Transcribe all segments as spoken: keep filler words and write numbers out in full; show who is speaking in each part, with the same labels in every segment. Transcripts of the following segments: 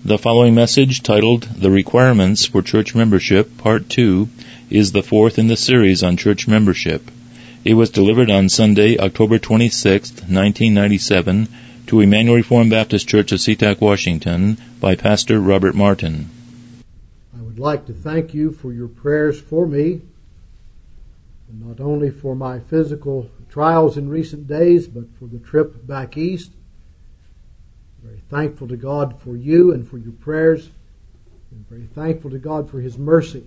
Speaker 1: The following message, titled The Requirements for Church Membership, Part two, is the fourth in the series on church membership. It was delivered on Sunday, October twenty-sixth, nineteen ninety-seven, to Emmanuel Reformed Baptist Church of SeaTac, Washington, by Pastor Robert Martin.
Speaker 2: I would like to thank you for your prayers for me, and not only for my physical trials in recent days, but for the trip back east. Very thankful to God for you and for your prayers, and very thankful to God for His mercy.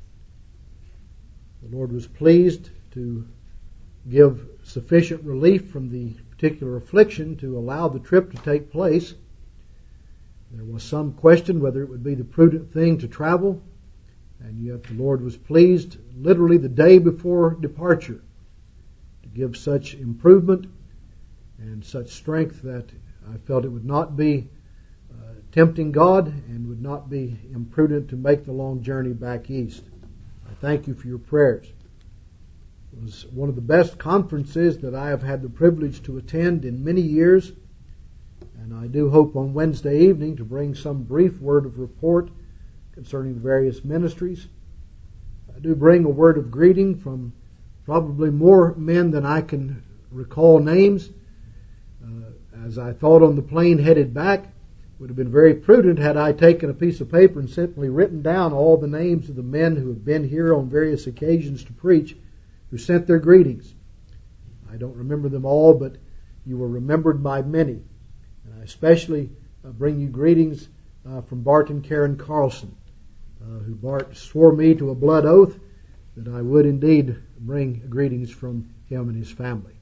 Speaker 2: The Lord was pleased to give sufficient relief from the particular affliction to allow the trip to take place. There was some question whether it would be the prudent thing to travel, and yet the Lord was pleased literally the day before departure to give such improvement and such strength that I felt it would not be uh, tempting God and would not be imprudent to make the long journey back east. I thank you for your prayers. It was one of the best conferences that I have had the privilege to attend in many years, and I do hope on Wednesday evening to bring some brief word of report concerning the various ministries. I do bring a word of greeting from probably more men than I can recall names. Uh, as I thought on the plane headed back, it would have been very prudent had I taken a piece of paper and simply written down all the names of the men who have been here on various occasions to preach, who sent their greetings. I don't remember them all, but you were remembered by many. And I especially uh, bring you greetings uh, from Bart and Karen Carlson, uh, who Bart swore me to a blood oath that I would indeed bring greetings from him and his family.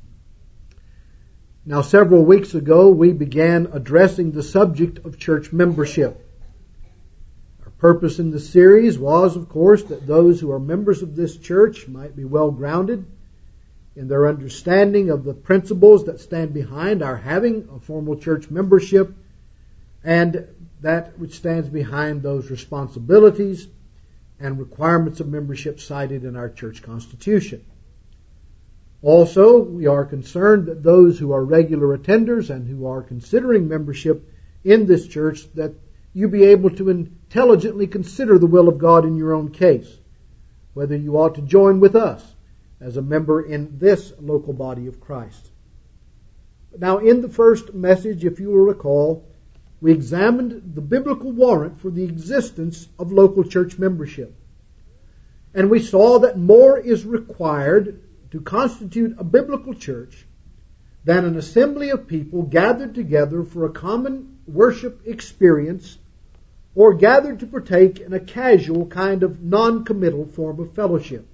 Speaker 2: Now, several weeks ago, we began addressing the subject of church membership. Our purpose in the series was, of course, that those who are members of this church might be well grounded in their understanding of the principles that stand behind our having a formal church membership, and that which stands behind those responsibilities and requirements of membership cited in our church constitution. Also, we are concerned that those who are regular attenders and who are considering membership in this church, that you be able to intelligently consider the will of God in your own case, whether you ought to join with us as a member in this local body of Christ. Now, in the first message, if you will recall, we examined the biblical warrant for the existence of local church membership. And we saw that more is required to constitute a biblical church than an assembly of people gathered together for a common worship experience or gathered to partake in a casual kind of non-committal form of fellowship.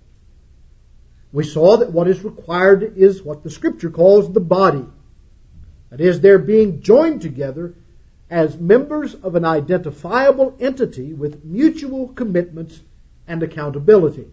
Speaker 2: We saw that what is required is what the Scripture calls the body. That is, they're being joined together as members of an identifiable entity with mutual commitments and accountability.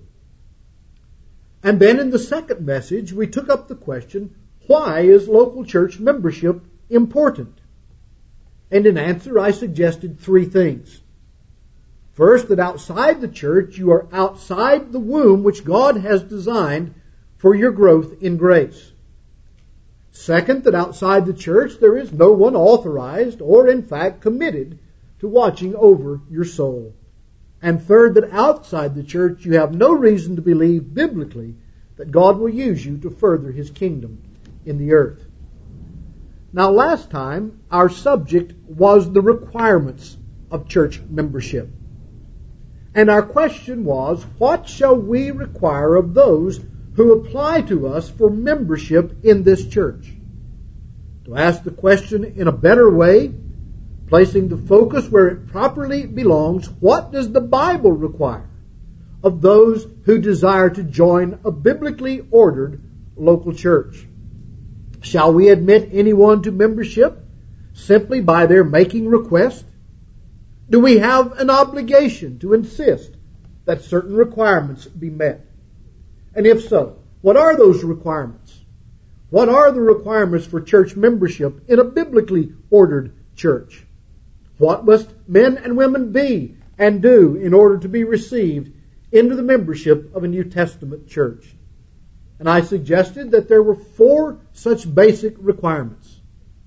Speaker 2: And then in the second message, we took up the question, why is local church membership important? And in answer, I suggested three things. First, that outside the church, you are outside the womb which God has designed for your growth in grace. Second, that outside the church, there is no one authorized or, in fact, committed to watching over your soul. And third, that outside the church, you have no reason to believe biblically that God will use you to further His kingdom in the earth. Now, last time, our subject was the requirements of church membership. And our question was, what shall we require of those who apply to us for membership in this church? To ask the question in a better way, placing the focus where it properly belongs, what does the Bible require of those who desire to join a biblically ordered local church? Shall we admit anyone to membership simply by their making request? Do we have an obligation to insist that certain requirements be met? And if so, what are those requirements? What are the requirements for church membership in a biblically ordered church? What must men and women be and do in order to be received into the membership of a New Testament church? And I suggested that there were four such basic requirements.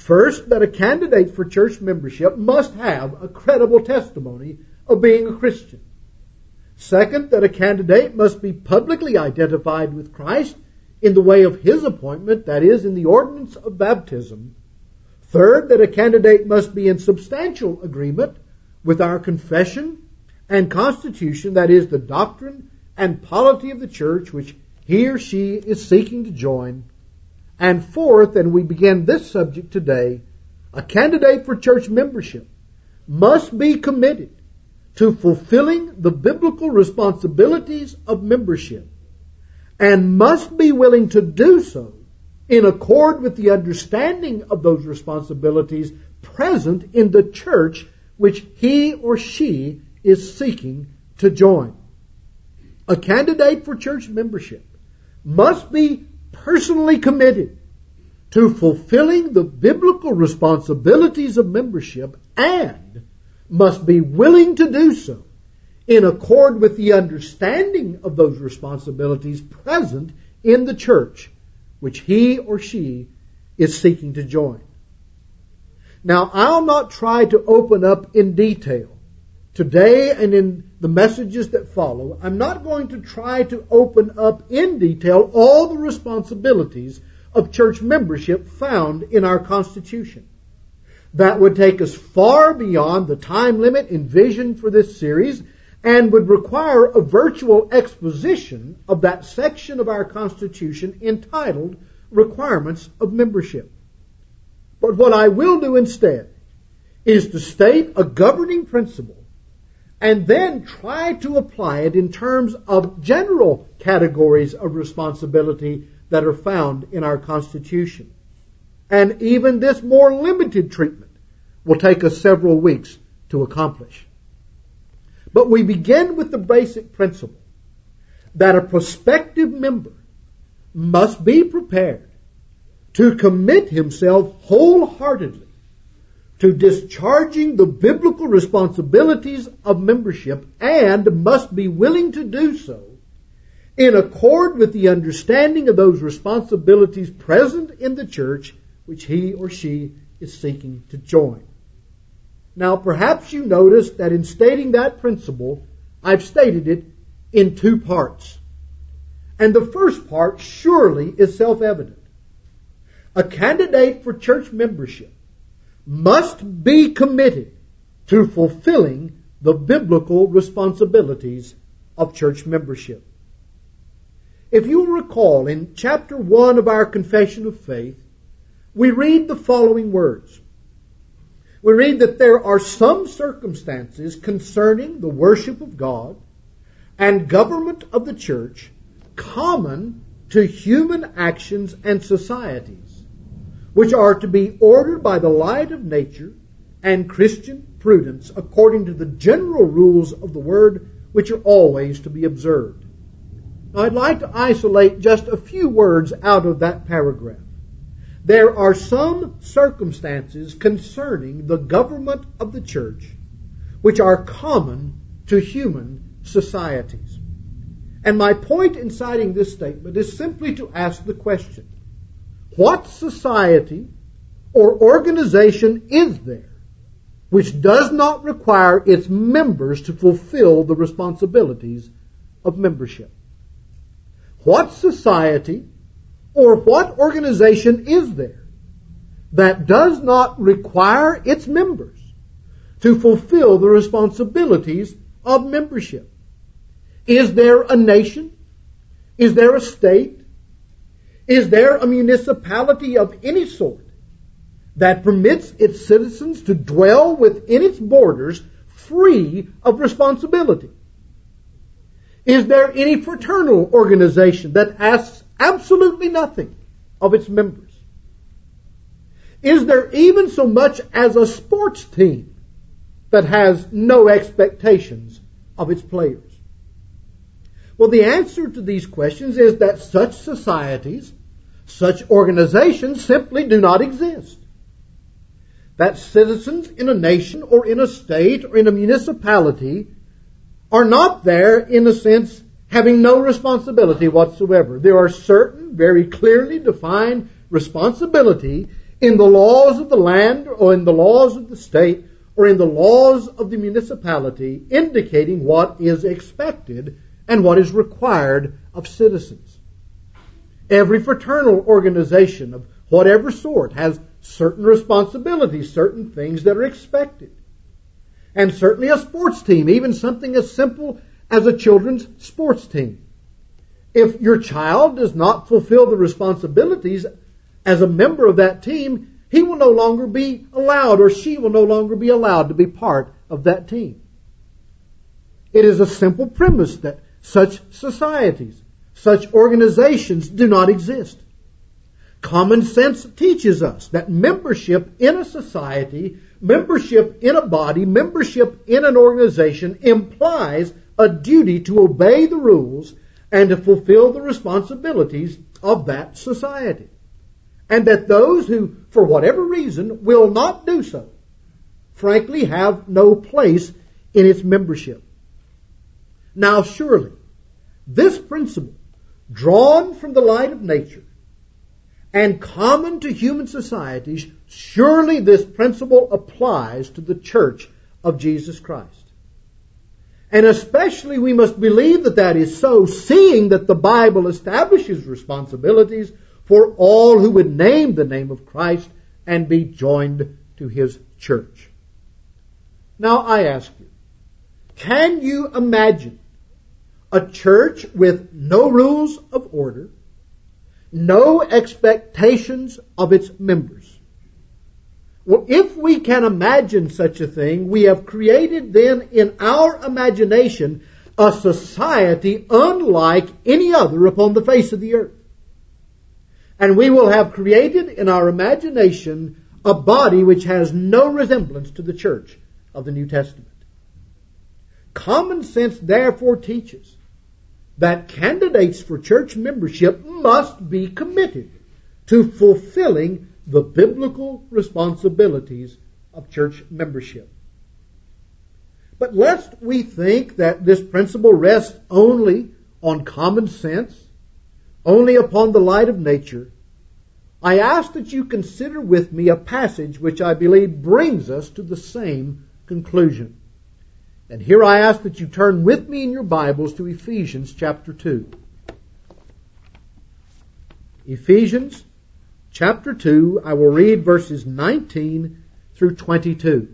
Speaker 2: First, that a candidate for church membership must have a credible testimony of being a Christian. Second, that a candidate must be publicly identified with Christ in the way of His appointment, that is, in the ordinance of baptism. Third, that a candidate must be in substantial agreement with our confession and constitution, that is, the doctrine and polity of the church which he or she is seeking to join. And fourth, and we begin this subject today, a candidate for church membership must be committed to fulfilling the biblical responsibilities of membership and must be willing to do so in accord with the understanding of those responsibilities present in the church which he or she is seeking to join. A candidate for church membership must be personally committed to fulfilling the biblical responsibilities of membership and must be willing to do so in accord with the understanding of those responsibilities present in the church which he or she is seeking to join. Now, I'll not try to open up in detail today and in the messages that follow. I'm not going to try to open up in detail all the responsibilities of church membership found in our Constitution. That would take us far beyond the time limit envisioned for this series and would require a virtual exposition of that section of our Constitution entitled Requirements of Membership. But what I will do instead is to state a governing principle and then try to apply it in terms of general categories of responsibility that are found in our Constitution. And even this more limited treatment will take us several weeks to accomplish. But we begin with the basic principle that a prospective member must be prepared to commit himself wholeheartedly to discharging the biblical responsibilities of membership and must be willing to do so in accord with the understanding of those responsibilities present in the church which he or she is seeking to join. Now, perhaps you noticed that in stating that principle, I've stated it in two parts. And the first part surely is self-evident. A candidate for church membership must be committed to fulfilling the biblical responsibilities of church membership. If you'll recall, in chapter one of our Confession of Faith, we read the following words. We read that there are some circumstances concerning the worship of God and government of the church common to human actions and societies, which are to be ordered by the light of nature and Christian prudence according to the general rules of the Word, which are always to be observed. Now, I'd like to isolate just a few words out of that paragraph. There are some circumstances concerning the government of the church which are common to human societies. And my point in citing this statement is simply to ask the question, what society or organization is there which does not require its members to fulfill the responsibilities of membership? What society or what organization is there that does not require its members to fulfill the responsibilities of membership? Is there a nation? Is there a state? Is there a municipality of any sort that permits its citizens to dwell within its borders free of responsibility? Is there any fraternal organization that asks absolutely nothing of its members? Is there even so much as a sports team that has no expectations of its players? Well, the answer to these questions is that such societies, such organizations simply do not exist. That citizens in a nation or in a state or in a municipality are not there, in a sense, having no responsibility whatsoever. There are certain very clearly defined responsibility in the laws of the land or in the laws of the state or in the laws of the municipality, indicating what is expected and what is required of citizens. Every fraternal organization of whatever sort has certain responsibilities, certain things that are expected. And certainly a sports team, even something as simple as a children's sports team. If your child does not fulfill the responsibilities as a member of that team, he will no longer be allowed, or she will no longer be allowed to be part of that team. It is a simple premise that such societies, such organizations do not exist. Common sense teaches us that membership in a society, membership in a body, membership in an organization implies a duty to obey the rules and to fulfill the responsibilities of that society. And that those who, for whatever reason, will not do so, frankly have no place in its membership. Now surely, this principle, drawn from the light of nature and common to human societies, surely this principle applies to the Church of Jesus Christ. And especially we must believe that that is so, seeing that the Bible establishes responsibilities for all who would name the name of Christ and be joined to His church. Now I ask you, can you imagine a church with no rules of order, no expectations of its members? Well, if we can imagine such a thing, we have created then in our imagination a society unlike any other upon the face of the earth. And we will have created in our imagination a body which has no resemblance to the church of the New Testament. Common sense therefore teaches that candidates for church membership must be committed to fulfilling the biblical responsibilities of church membership. But lest we think that this principle rests only on common sense, only upon the light of nature, I ask that you consider with me a passage which I believe brings us to the same conclusion. And here I ask that you turn with me in your Bibles to Ephesians chapter two. Ephesians chapter two, I will read verses nineteen through twenty-two.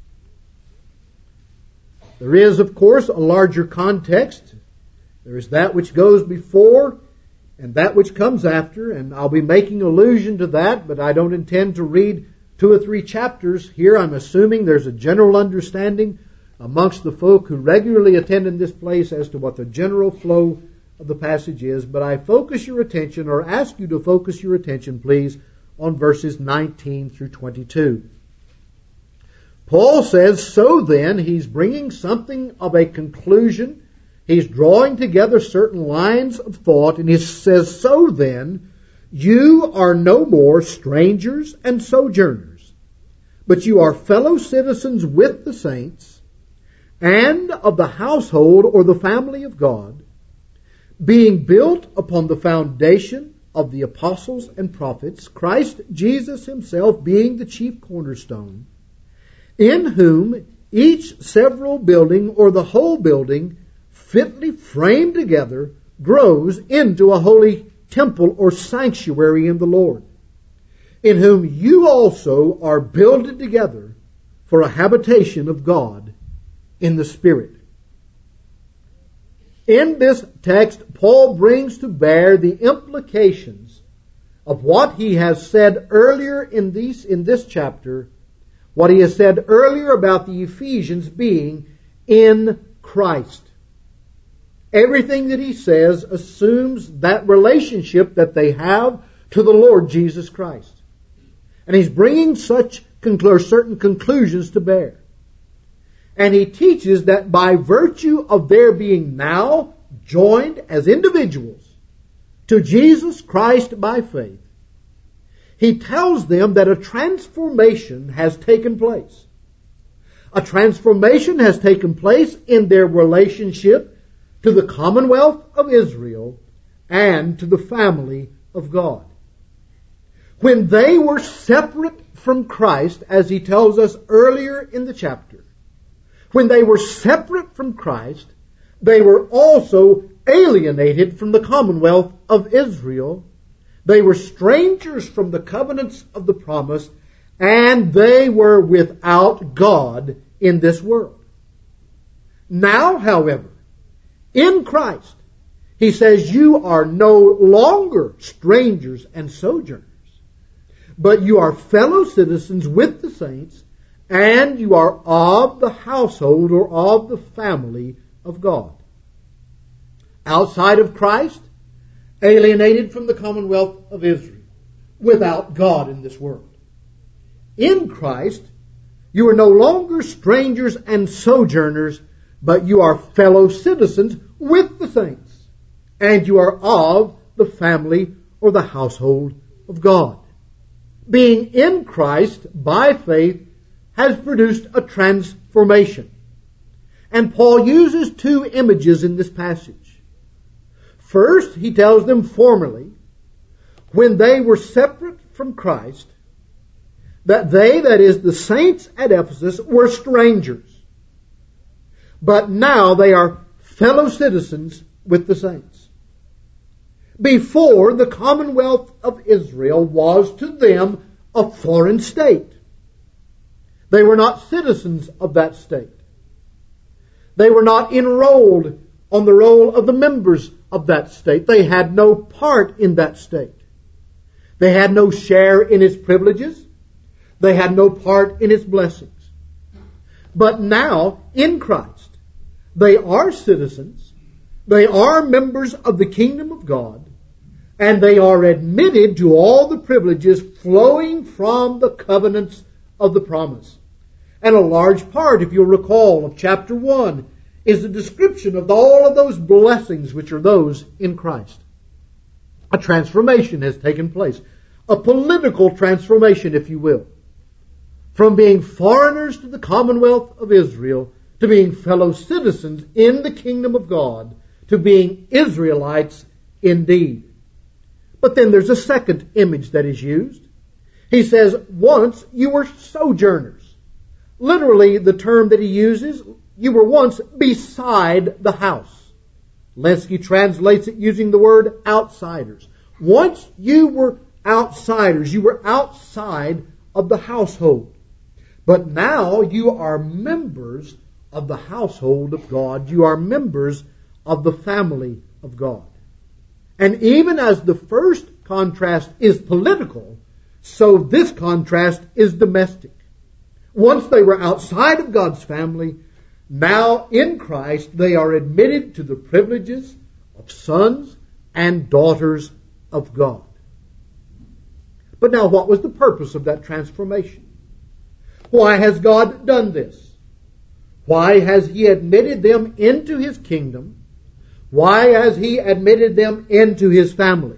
Speaker 2: There is, of course, a larger context. There is that which goes before and that which comes after, and I'll be making allusion to that, but I don't intend to read two or three chapters here. I'm assuming there's a general understanding amongst the folk who regularly attend in this place as to what the general flow of the passage is, but I focus your attention, or ask you to focus your attention, please, on verses nineteen through twenty-two. Paul says, so then, he's bringing something of a conclusion. He's drawing together certain lines of thought, and he says, so then, you are no more strangers and sojourners, but you are fellow citizens with the saints, and of the household or the family of God, being built upon the foundation of the apostles and prophets, Christ Jesus himself being the chief cornerstone, in whom each several building or the whole building fitly framed together grows into a holy temple or sanctuary in the Lord, in whom you also are builded together for a habitation of God in the Spirit. In this text, Paul brings to bear the implications of what he has said earlier in these, in this chapter, what he has said earlier about the Ephesians being in Christ. Everything that he says assumes that relationship that they have to the Lord Jesus Christ. And he's bringing such conclu- certain conclusions to bear. And he teaches that by virtue of their being now joined as individuals to Jesus Christ by faith, he tells them that a transformation has taken place. A transformation has taken place in their relationship to the commonwealth of Israel and to the family of God. when they were separate from Christ, as he tells us earlier in the chapter, when they were separate from Christ, they were also alienated from the commonwealth of Israel. They were strangers from the covenants of the promise, and they were without God in this world. Now, however, in Christ, he says, you are no longer strangers and sojourners, but you are fellow citizens with the saints, and you are of the household or of the family of God. Outside of Christ, alienated from the commonwealth of Israel, without God in this world. In Christ, you are no longer strangers and sojourners, but you are fellow citizens with the saints, and you are of the family or the household of God. Being in Christ by faith has produced a transformation. And Paul uses two images in this passage. First, he tells them formerly, when they were separate from Christ, that they, that is, the saints at Ephesus, were strangers. But now they are fellow citizens with the saints. Before, the commonwealth of Israel was to them a foreign state. They were not citizens of that state. They were not enrolled on the roll of the members of that state. They had no part in that state. They had no share in its privileges. They had no part in its blessings. But now, in Christ, they are citizens. They are members of the kingdom of God. And they are admitted to all the privileges flowing from the covenants of the promise. And a large part, if you'll recall, of chapter one is a description of all of those blessings which are those in Christ. A transformation has taken place. A political transformation, if you will. From being foreigners to the commonwealth of Israel, to being fellow citizens in the kingdom of God, to being Israelites indeed. But then there's a second image that is used. He says, once you were sojourners. Literally, the term that he uses, you were once beside the house. Lenski translates it using the word outsiders. Once you were outsiders, you were outside of the household. But now you are members of the household of God. You are members of the family of God. And even as the first contrast is political, so this contrast is domestic. Once they were outside of God's family, now in Christ they are admitted to the privileges of sons and daughters of God. But now what was the purpose of that transformation? Why has God done this? Why has He admitted them into His kingdom? Why has He admitted them into His family?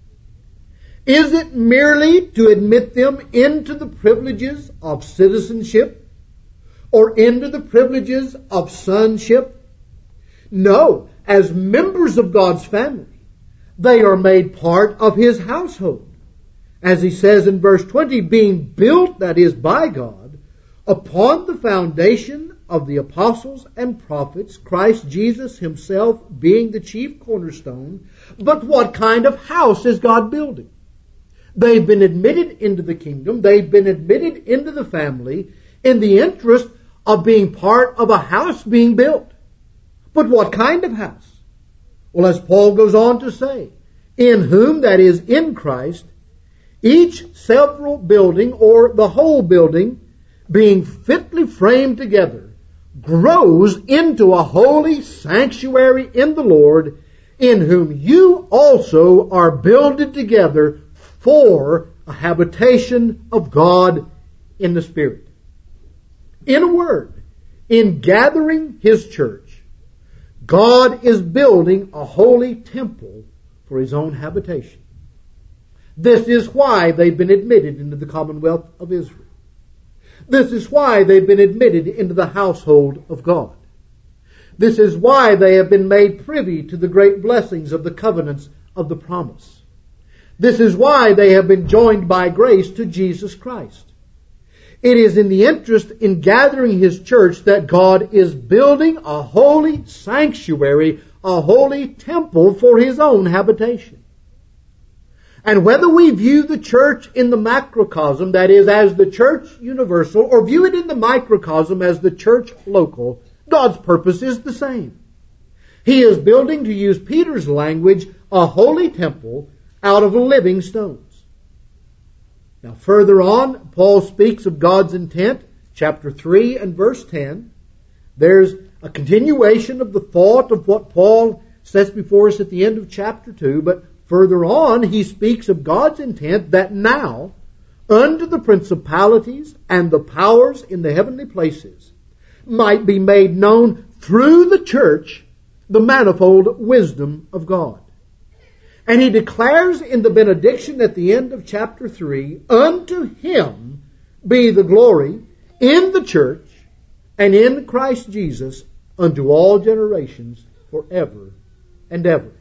Speaker 2: Is it merely to admit them into the privileges of citizenship or into the privileges of sonship? No. As members of God's family, they are made part of His household. As He says in verse twenty, being built, that is, by God, upon the foundation of the apostles and prophets, Christ Jesus Himself being the chief cornerstone. But what kind of house is God building? They've been admitted into the kingdom. They've been admitted into the family in the interest of being part of a house being built. But what kind of house? Well, as Paul goes on to say, in whom, that is, in Christ, each several building or the whole building, being fitly framed together, grows into a holy sanctuary in the Lord, in whom you also are builded together for a habitation of God in the Spirit. In a word, in gathering His church, God is building a holy temple for His own habitation. This is why they've been admitted into the commonwealth of Israel. This is why they've been admitted into the household of God. This is why they have been made privy to the great blessings of the covenants of the promise. This is why they have been joined by grace to Jesus Christ. It is in the interest in gathering His church that God is building a holy sanctuary, a holy temple for His own habitation. And whether we view the church in the macrocosm, that is, as the church universal, or view it in the microcosm as the church local, God's purpose is the same. He is building, to use Peter's language, a holy temple out of living stones. Now further on, Paul speaks of God's intent, chapter three and verse ten. There's a continuation of the thought of what Paul sets before us at the end of chapter two, but further on he speaks of God's intent that now, unto the principalities and the powers in the heavenly places, might be made known through the church the manifold wisdom of God. And he declares in the benediction at the end of chapter three, unto Him be the glory in the church and in Christ Jesus unto all generations forever and ever.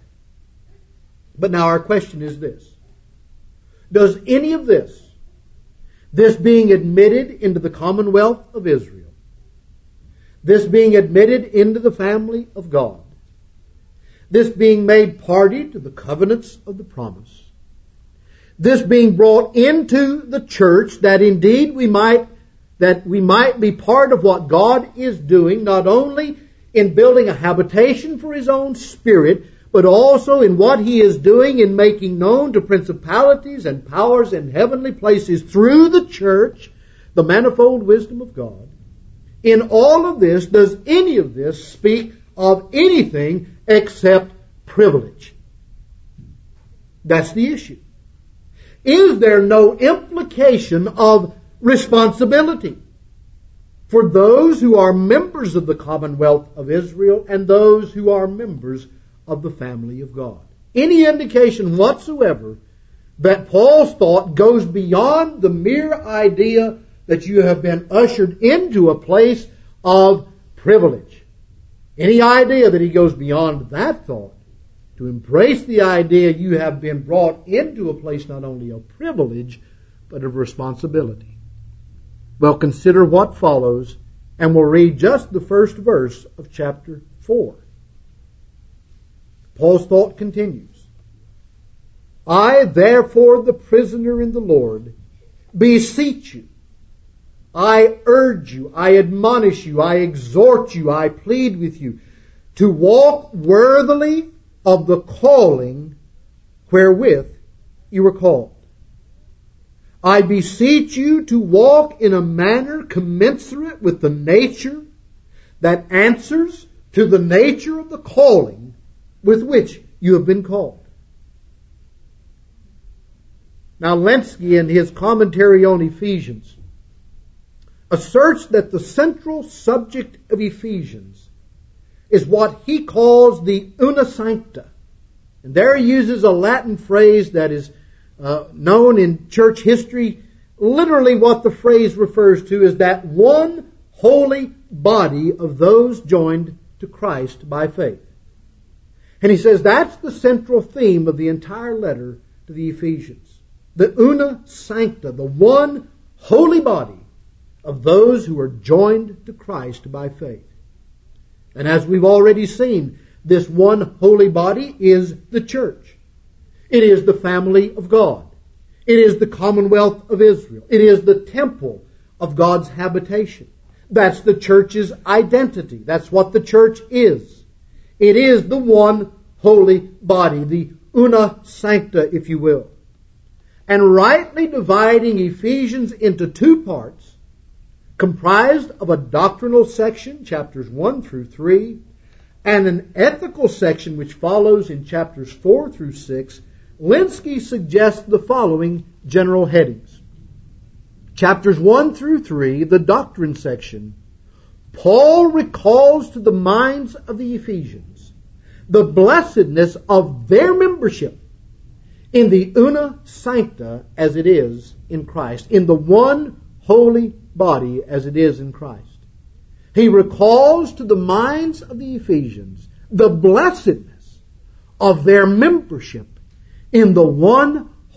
Speaker 2: But now our question is this. Does any of this, this being admitted into the commonwealth of Israel, this being admitted into the family of God, this being made party to the covenants of the promise, this being brought into the church, that indeed we might, that we might be part of what God is doing, not only in building a habitation for His own Spirit, but also in what He is doing in making known to principalities and powers in heavenly places through the church the manifold wisdom of God. In all of this, does any of this speak of anything except privilege? That's the issue. Is there no implication of responsibility for those who are members of the commonwealth of Israel and those who are members of the family of God? Any indication whatsoever that Paul's thought goes beyond the mere idea that you have been ushered into a place of privilege? Any idea that he goes beyond that thought to embrace the idea you have been brought into a place not only of privilege, but of responsibility? Well, consider what follows, and we'll read just the first verse of chapter four. Paul's thought continues. I, therefore, the prisoner in the Lord, beseech you, I urge you, I admonish you, I exhort you, I plead with you to walk worthily of the calling wherewith you were called. I beseech you to walk in a manner commensurate with the nature that answers to the nature of the calling with which you have been called. Now, Lenski, in his commentary on Ephesians, asserts that the central subject of Ephesians is what he calls the una sancta. And there he uses a Latin phrase that is uh, known in church history. Literally what the phrase refers to is that one holy body of those joined to Christ by faith. And he says that's the central theme of the entire letter to the Ephesians. The una sancta, the one holy body of those who are joined to Christ by faith. And as we've already seen, this one holy body is the church. It is the family of God. It is the commonwealth of Israel. It is the temple of God's habitation. That's the church's identity. That's what the church is. It is the one holy body, the una sancta, if you will. And rightly dividing Ephesians into two parts, comprised of a doctrinal section, chapters one through three, and an ethical section which follows in chapters four through six, Lenski suggests the following general headings. Chapters one through three, the doctrine section, Paul recalls to the minds of the Ephesians the blessedness of their membership in the una sancta as it is in Christ, in the one holy body as it is in Christ. He recalls to the minds of the Ephesians the blessedness of their membership in the one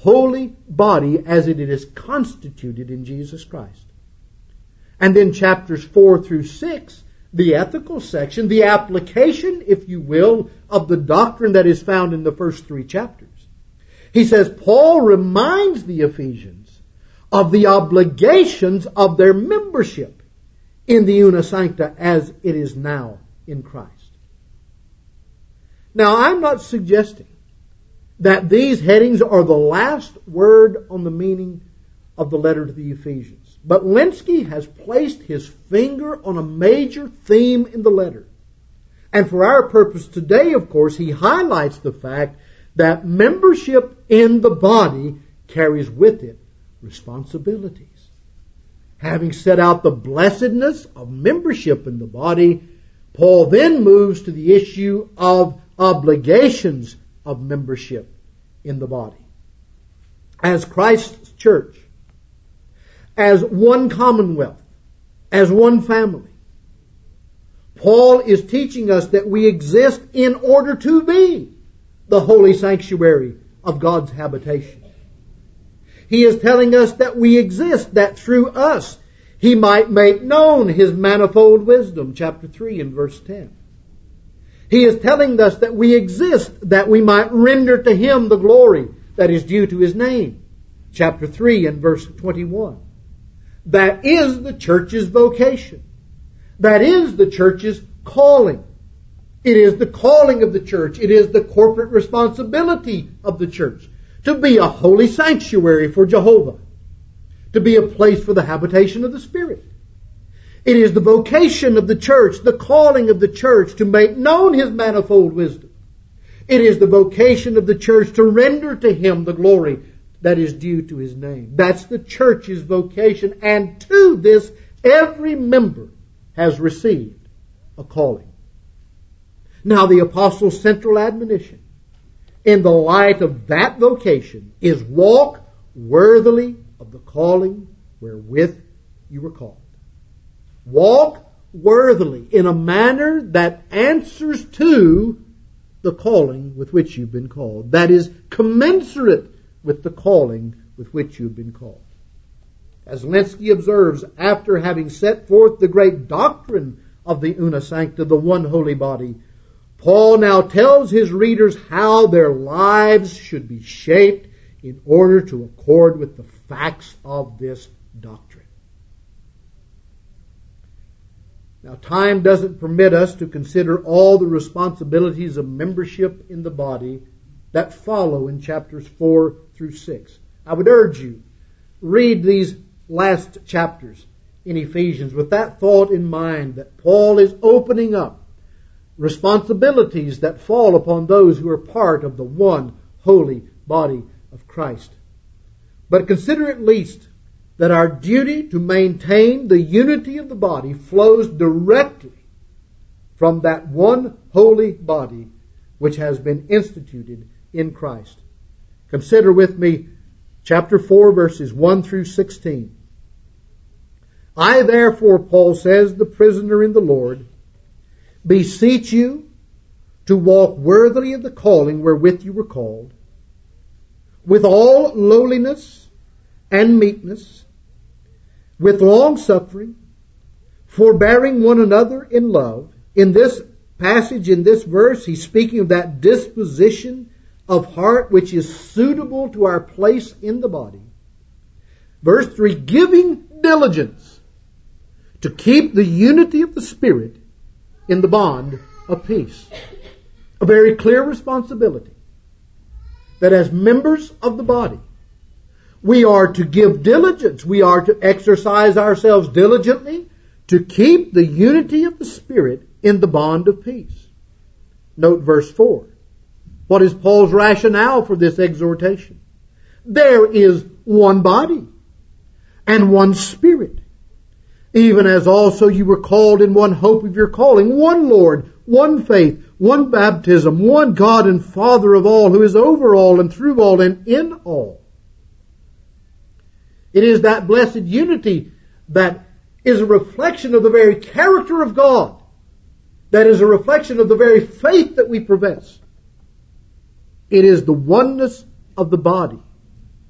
Speaker 2: holy body as it is constituted in Jesus Christ. And then chapters four through six, the ethical section, the application, if you will, of the doctrine that is found in the first three chapters. He says, Paul reminds the Ephesians of the obligations of their membership in the Una Sancta as it is now in Christ. Now, I'm not suggesting that these headings are the last word on the meaning of the letter to the Ephesians. But Lenski has placed his finger on a major theme in the letter. And for our purpose today, of course, he highlights the fact that membership in the body carries with it responsibilities. Having set out the blessedness of membership in the body, Paul then moves to the issue of obligations of membership in the body. As Christ's church, as one commonwealth, as one family, Paul is teaching us that we exist in order to be the holy sanctuary of God's habitation. He is telling us that we exist, that through us He might make known His manifold wisdom, chapter three and verse ten. He is telling us that we exist, that we might render to Him the glory that is due to His name, chapter three and verse twenty-one. That is the church's vocation. That is the church's calling. It is the calling of the church. It is the corporate responsibility of the church to be a holy sanctuary for Jehovah, to be a place for the habitation of the Spirit. It is the vocation of the church, the calling of the church to make known His manifold wisdom. It is the vocation of the church to render to Him the glory that is due to His name. That's the church's vocation, and to this every member has received a calling. Now the apostle's central admonition in the light of that vocation is walk worthily of the calling wherewith you were called. Walk worthily in a manner that answers to the calling with which you've been called. That is commensurate with the calling with which you've been called. As Lenski observes, after having set forth the great doctrine of the Una Sancta, the one holy body, Paul now tells his readers how their lives should be shaped in order to accord with the facts of this doctrine. Now, time doesn't permit us to consider all the responsibilities of membership in the body that follow in chapters four through six. I would urge you, read these last chapters in Ephesians with that thought in mind, that Paul is opening up responsibilities that fall upon those who are part of the one holy body of Christ. But consider at least that our duty to maintain the unity of the body flows directly from that one holy body which has been instituted in Christ. Consider with me chapter four, verses one through sixteen. I therefore, Paul says, the prisoner in the Lord, beseech you to walk worthily of the calling wherewith you were called, with all lowliness and meekness, with long suffering, forbearing one another in love. In this passage, in this verse, he's speaking of that disposition of heart which is suitable to our place in the body. Verse three, giving diligence to keep the unity of the Spirit in the bond of peace. A very clear responsibility that as members of the body, we are to give diligence, we are to exercise ourselves diligently to keep the unity of the Spirit in the bond of peace. Note verse four. What is Paul's rationale for this exhortation? There is one body and one Spirit, even as also you were called in one hope of your calling, one Lord, one faith, one baptism, one God and Father of all, who is over all and through all and in all. It is that blessed unity that is a reflection of the very character of God, that is a reflection of the very faith that we profess. It is the oneness of the body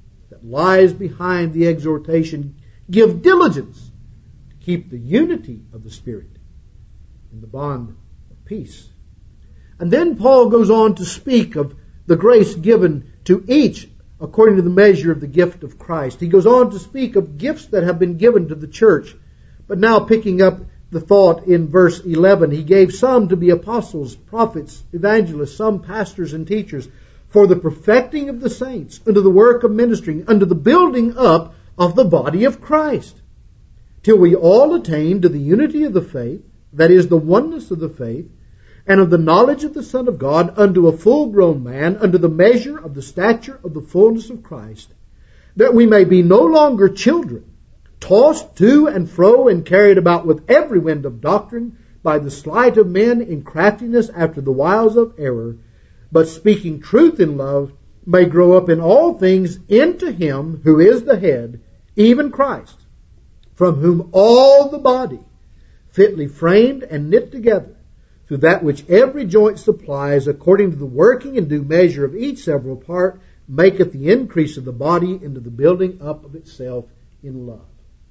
Speaker 2: that lies behind the exhortation, give diligence to keep the unity of the Spirit in the bond of peace. And then Paul goes on to speak of the grace given to each according to the measure of the gift of Christ. He goes on to speak of gifts that have been given to the church. But now picking up the thought in verse eleven, he gave some to be apostles, prophets, evangelists, some pastors and teachers, for the perfecting of the saints, unto the work of ministering, unto the building up of the body of Christ, till we all attain to the unity of the faith, that is, the oneness of the faith, and of the knowledge of the Son of God, unto a full-grown man, unto the measure of the stature of the fullness of Christ, that we may be no longer children, tossed to and fro and carried about with every wind of doctrine, by the sleight of men in craftiness after the wiles of error, but speaking truth in love, may grow up in all things into Him who is the head, even Christ, from whom all the body, fitly framed and knit together, through that which every joint supplies, according to the working and due measure of each several part, maketh the increase of the body into the building up of itself in love.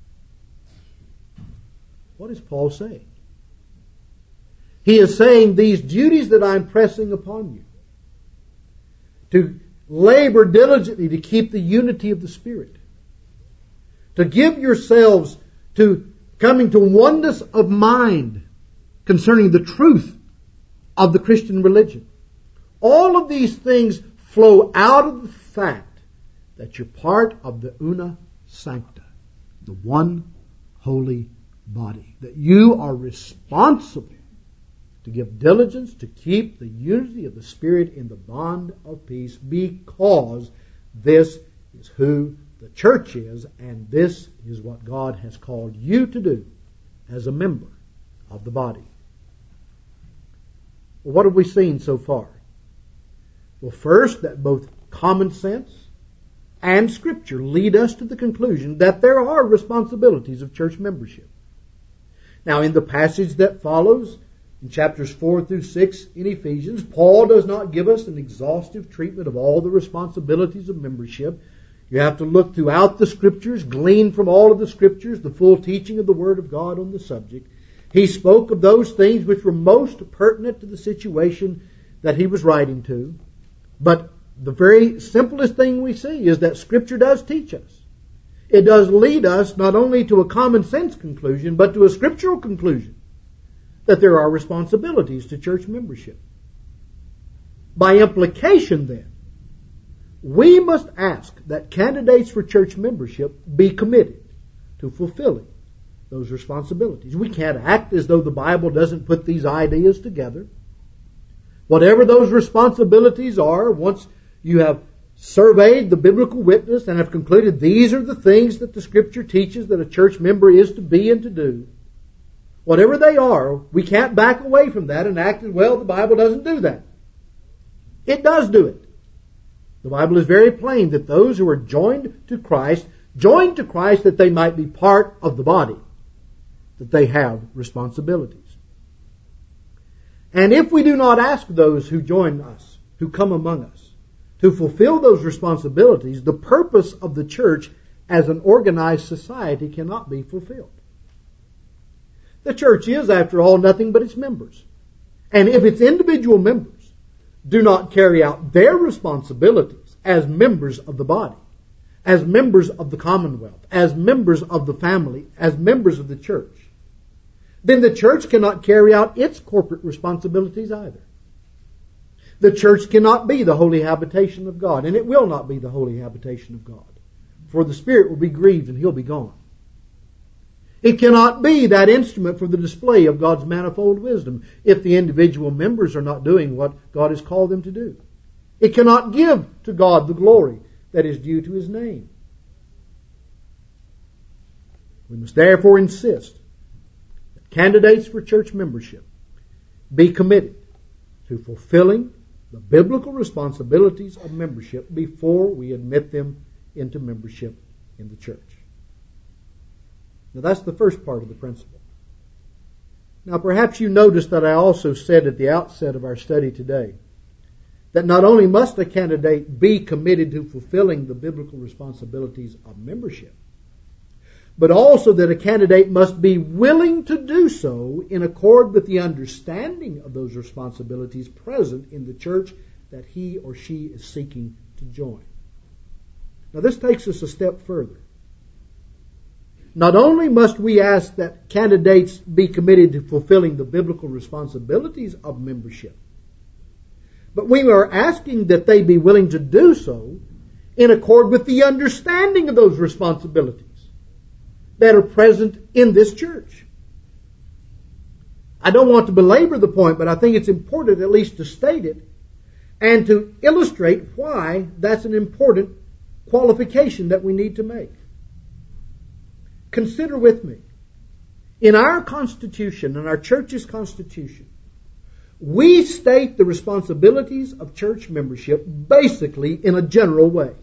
Speaker 2: What is Paul saying? He is saying these duties that I'm pressing upon you, to labor diligently to keep the unity of the Spirit, to give yourselves to coming to oneness of mind concerning the truth of the Christian religion. All of these things flow out of the fact that you're part of the una sancta, the one holy body, that you are responsible to give diligence to keep the unity of the Spirit in the bond of peace, because this is who the church is, and this is what God has called you to do as a member of the body. Well, what have we seen so far? Well, first, that both common sense and Scripture lead us to the conclusion that there are responsibilities of church membership. Now, in the passage that follows, in chapters four through six in Ephesians, Paul does not give us an exhaustive treatment of all the responsibilities of membership. You have to look throughout the Scriptures, glean from all of the Scriptures the full teaching of the Word of God on the subject. He spoke of those things which were most pertinent to the situation that he was writing to. But the very simplest thing we see is that Scripture does teach us. It does lead us not only to a common sense conclusion, but to a scriptural conclusion that there are responsibilities to church membership. By implication, then, we must ask that candidates for church membership be committed to fulfilling those responsibilities. We can't act as though the Bible doesn't put these ideas together. Whatever those responsibilities are, once you have surveyed the biblical witness and have concluded these are the things that the Scripture teaches that a church member is to be and to do, whatever they are, we can't back away from that and act as, well, the Bible doesn't do that. It does do it. The Bible is very plain that those who are joined to Christ, joined to Christ that they might be part of the body, that they have responsibilities. And if we do not ask those who join us, who come among us, to fulfill those responsibilities, the purpose of the church as an organized society cannot be fulfilled. The church is, after all, nothing but its members. And if its individual members do not carry out their responsibilities as members of the body, as members of the commonwealth, as members of the family, as members of the church, then the church cannot carry out its corporate responsibilities either. The church cannot be the holy habitation of God, and it will not be the holy habitation of God, for the Spirit will be grieved and He'll be gone. It cannot be that instrument for the display of God's manifold wisdom if the individual members are not doing what God has called them to do. It cannot give to God the glory that is due to His name. We must therefore insist that candidates for church membership be committed to fulfilling the biblical responsibilities of membership before we admit them into membership in the church. Now that's the first part of the principle. Now perhaps you noticed that I also said at the outset of our study today that not only must a candidate be committed to fulfilling the biblical responsibilities of membership, but also that a candidate must be willing to do so in accord with the understanding of those responsibilities present in the church that he or she is seeking to join. Now this takes us a step further. Not only must we ask that candidates be committed to fulfilling the biblical responsibilities of membership, but we are asking that they be willing to do so in accord with the understanding of those responsibilities that are present in this church. I don't want to belabor the point, but I think it's important at least to state it and to illustrate why that's an important qualification that we need to make. Consider with me, in our Constitution, in our church's Constitution, we state the responsibilities of church membership basically in a general way.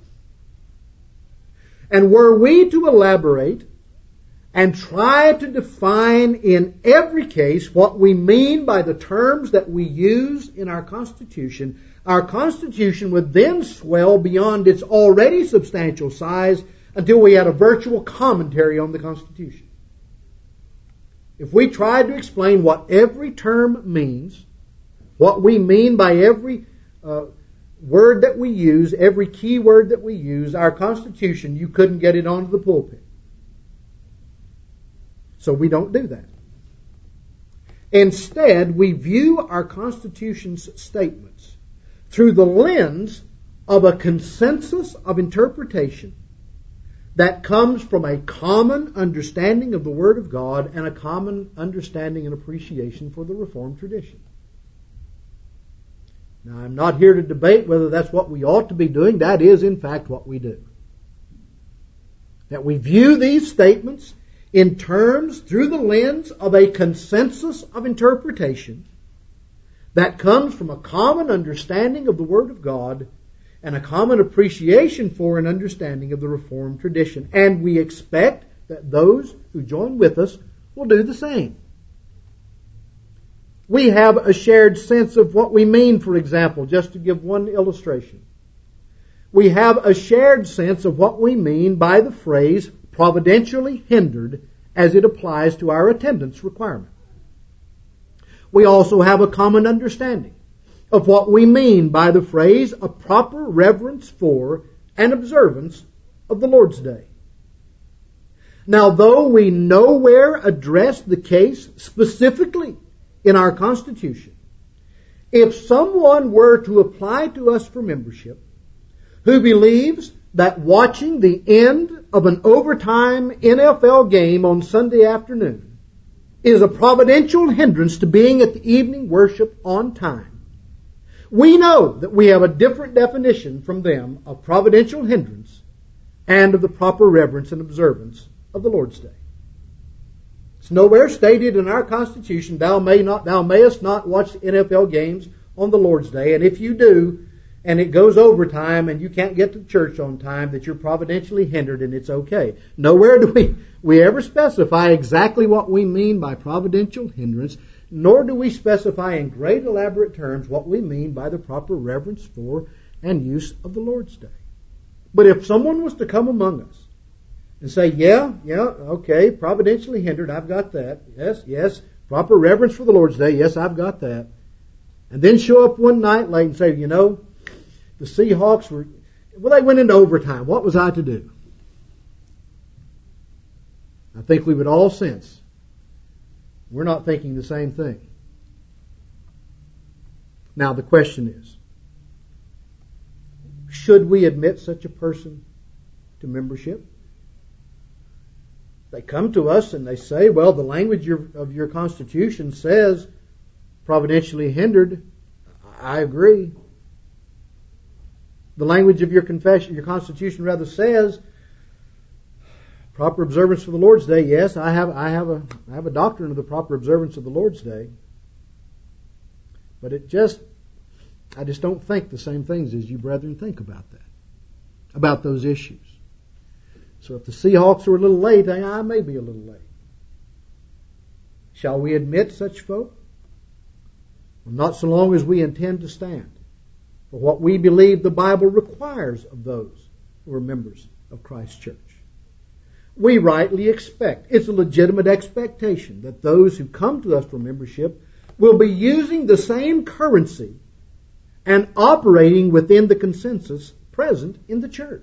Speaker 2: And were we to elaborate and try to define in every case what we mean by the terms that we use in our Constitution, our Constitution would then swell beyond its already substantial size until we had a virtual commentary on the Constitution. If we tried to explain what every term means, what we mean by every uh, word that we use, every key word that we use, our Constitution, you couldn't get it onto the pulpit. So we don't do that. Instead, we view our Constitution's statements through the lens of a consensus of interpretation that comes from a common understanding of the Word of God and a common understanding and appreciation for the Reformed tradition. Now, I'm not here to debate whether that's what we ought to be doing. That is, in fact, what we do. That we view these statements in terms through the lens of a consensus of interpretation that comes from a common understanding of the Word of God and a common appreciation for and understanding of the Reformed tradition. And we expect that those who join with us will do the same. We have a shared sense of what we mean, for example, just to give one illustration. We have a shared sense of what we mean by the phrase providentially hindered as it applies to our attendance requirement. We also have a common understanding of what we mean by the phrase a proper reverence for and observance of the Lord's Day. Now, though we nowhere address the case specifically in our Constitution, if someone were to apply to us for membership who believes that watching the end of an overtime N F L game on Sunday afternoon is a providential hindrance to being at the evening worship on time, we know that we have a different definition from them of providential hindrance and of the proper reverence and observance of the Lord's Day. It's nowhere stated in our Constitution, thou may not, thou mayest not watch N F L games on the Lord's Day, and if you do, and it goes overtime and you can't get to church on time, that you're providentially hindered and it's okay. Nowhere do we, we ever specify exactly what we mean by providential hindrance, nor do we specify in great elaborate terms what we mean by the proper reverence for and use of the Lord's Day. But if someone was to come among us and say, yeah, yeah, okay, providentially hindered, I've got that. Yes, yes, proper reverence for the Lord's Day, yes, I've got that. And then show up one night late and say, you know, the Seahawks were, well, they went into overtime. What was I to do? I think we would all sense we're not thinking the same thing. Now the question is, should we admit such a person to membership? They come to us and they say, well, the language of your Constitution says providentially hindered. I agree. The language of your confession, your Constitution rather says proper observance for the Lord's Day. Yes, I have, I have a, I have a doctrine of the proper observance of the Lord's Day. But it just, I just don't think the same things as you brethren think about that, about those issues. So if the Seahawks are a little late, I may be a little late. Shall we admit such folk? Well, not so long as we intend to stand. for what we believe the Bible requires of those who are members of Christ's church. We rightly expect, it's a legitimate expectation, that those who come to us for membership will be using the same currency and operating within the consensus present in the church.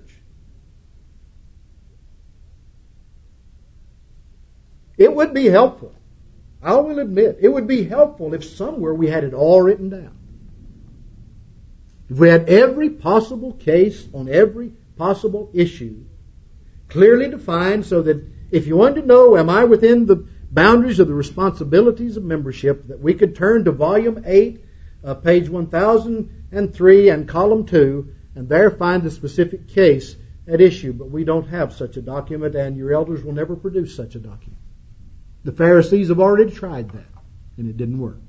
Speaker 2: It would be helpful, I will admit, it would be helpful if somewhere we had it all written down. If we had every possible case on every possible issue clearly defined, so that if you wanted to know, am I within the boundaries of the responsibilities of membership, that we could turn to volume eight, uh, page one thousand three and column two, and there find the specific case at issue. But we don't have such a document, and your elders will never produce such a document. The Pharisees have already tried that, and it didn't work.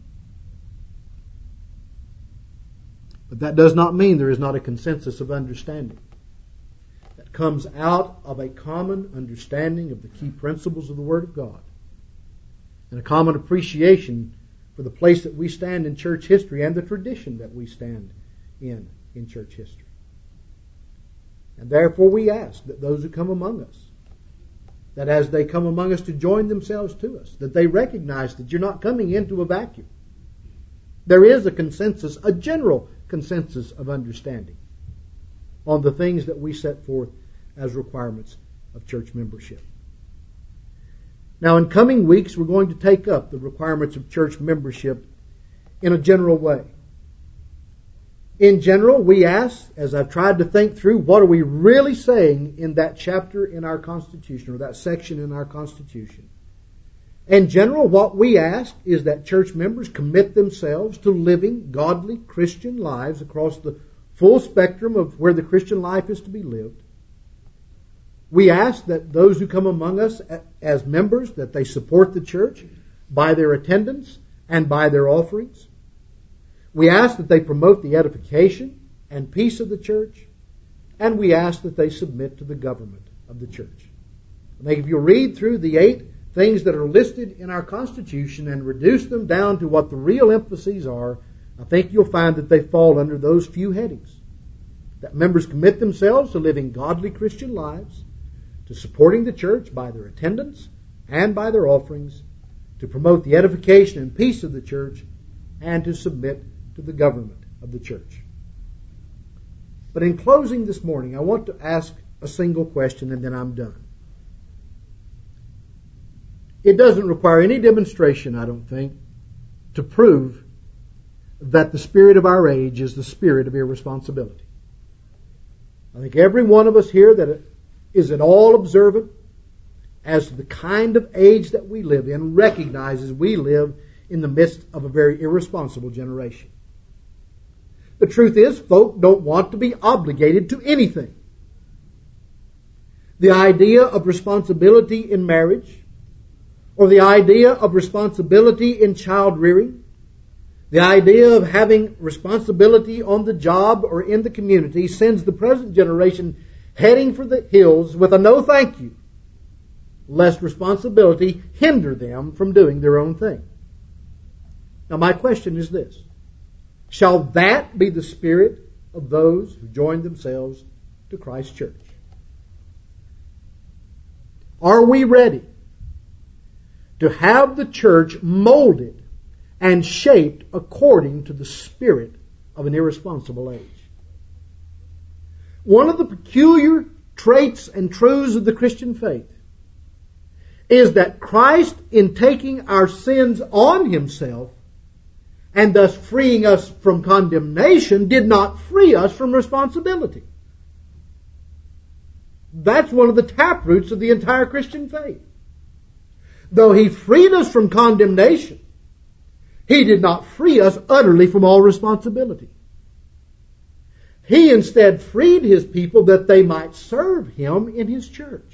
Speaker 2: But that does not mean there is not a consensus of understanding that comes out of a common understanding of the key principles of the Word of God, and a common appreciation for the place that we stand in church history and the tradition that we stand in in church history. And therefore we ask that those who come among us, that as they come among us to join themselves to us, that they recognize that you're not coming into a vacuum. There is a consensus, a general consensus of understanding on the things that we set forth as requirements of church membership. Now, in coming weeks, we're going to take up the requirements of church membership in a general way. In general, we ask, as I've tried to think through, what are we really saying in that chapter in our Constitution, or that section in our Constitution? In general, what we ask is that church members commit themselves to living godly Christian lives across the full spectrum of where the Christian life is to be lived. We ask that those who come among us as members, that they support the church by their attendance and by their offerings. We ask that they promote the edification and peace of the church, and we ask that they submit to the government of the church. I think if you read through the eight things that are listed in our Constitution and reduce them down to what the real emphases are, I think you'll find that they fall under those few headings. That members commit themselves to living godly Christian lives, to supporting the church by their attendance and by their offerings, to promote the edification and peace of the church, and to submit to the government of the church. But in closing this morning, I want to ask a single question, and then I'm done. It doesn't require any demonstration, I don't think, to prove that the spirit of our age is the spirit of irresponsibility. I think every one of us here that is at all observant as to the kind of age that we live in recognizes we live in the midst of a very irresponsible generation. The truth is, folk don't want to be obligated to anything. The idea of responsibility in marriage, or the idea of responsibility in child rearing, the idea of having responsibility on the job or in the community sends the present generation heading for the hills with a no thank you, lest responsibility hinder them from doing their own thing. Now my question is this: shall that be the spirit of those who join themselves to Christ's church? Are we ready to have the church molded and shaped according to the spirit of an irresponsible age? One of the peculiar traits and truths of the Christian faith is that Christ, in taking our sins on Himself and thus freeing us from condemnation, did not free us from responsibility. That's one of the taproots of the entire Christian faith. Though He freed us from condemnation, He did not free us utterly from all responsibility. He instead freed His people that they might serve Him in His church.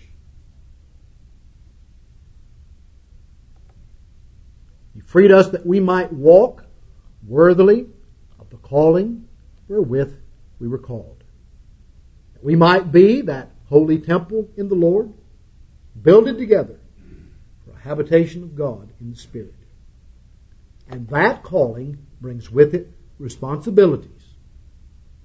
Speaker 2: He freed us that we might walk worthily of the calling wherewith we were called. That we might be that holy temple in the Lord, builded together for a habitation of God in the Spirit. And that calling brings with it responsibilities.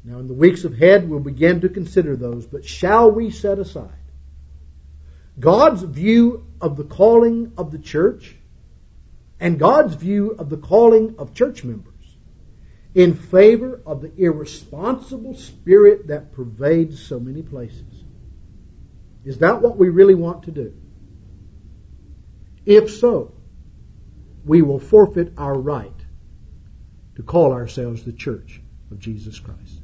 Speaker 2: Now in the weeks ahead we'll begin to consider those, but shall we set aside God's view of the calling of the church and God's view of the calling of church members in favor of the irresponsible spirit that pervades so many places? Is that what we really want to do? If so, we will forfeit our right to call ourselves the Church of Jesus Christ.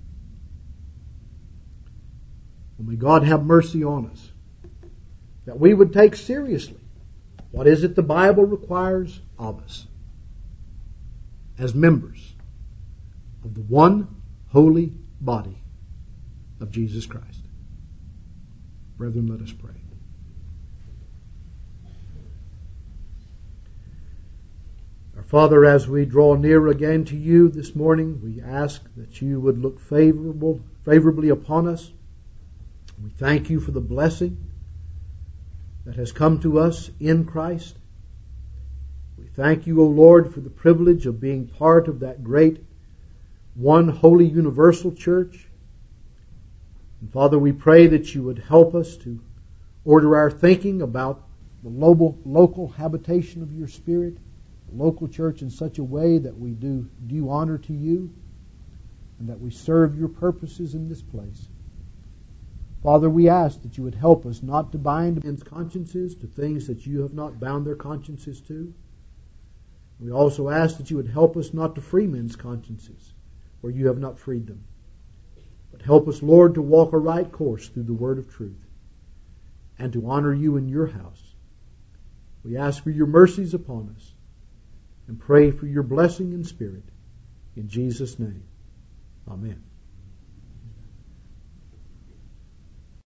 Speaker 2: Well, may God have mercy on us, that we would take seriously what is it the Bible requires of us as members of the one holy body of Jesus Christ. Brethren, let us pray. Our Father, as we draw near again to you this morning, we ask that you would look favorable, favorably upon us. We thank you for the blessing that has come to us in Christ. We thank you, O Lord, for the privilege of being part of that great one holy universal church. And Father, we pray that you would help us to order our thinking about the local, local habitation of your Spirit, the local church, in such a way that we do due honor to you and that we serve your purposes in this place. Father, we ask that you would help us not to bind men's consciences to things that you have not bound their consciences to. We also ask that you would help us not to free men's consciences where you have not freed them. But help us, Lord, to walk a right course through the word of truth and to honor you in your house. We ask for your mercies upon us and pray for your blessing and spirit. In Jesus' name, amen.